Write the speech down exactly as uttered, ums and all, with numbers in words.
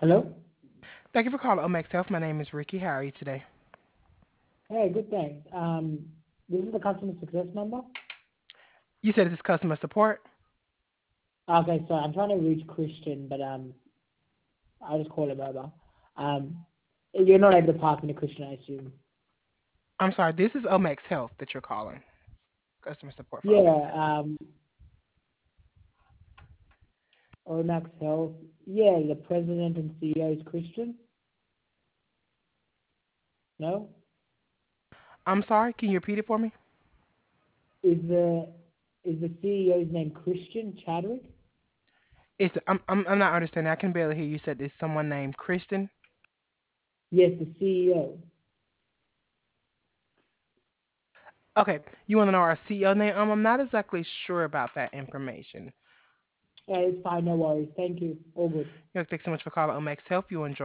Hello? Thank you for calling Omex Health. My name is Ricky. How are you today? Hey, good thanks. Um, this is the customer success number. You said this is customer support. Okay, so I'm trying to reach Christian, but um, I'll just call him over. Um, you're not able to pass me to Christian, I assume. I'm sorry, this is Omex Health that you're calling. Customer support for Omex Yeah, Health. um, Omax Health. Yeah, the president and C E O is Christian. No, I'm sorry, can you repeat it for me? is the is the C E O's name Christian Chadwick? It's I'm I'm, I'm not understanding. I can barely hear you. You said there's someone named Kristen. Yes, the C E O. Okay, you want to know our C E O name? Um, I'm not exactly sure about that information. Yeah, it's fine. No worries. Thank you. All good. You know, thanks so much for calling Omex Health. You enjoy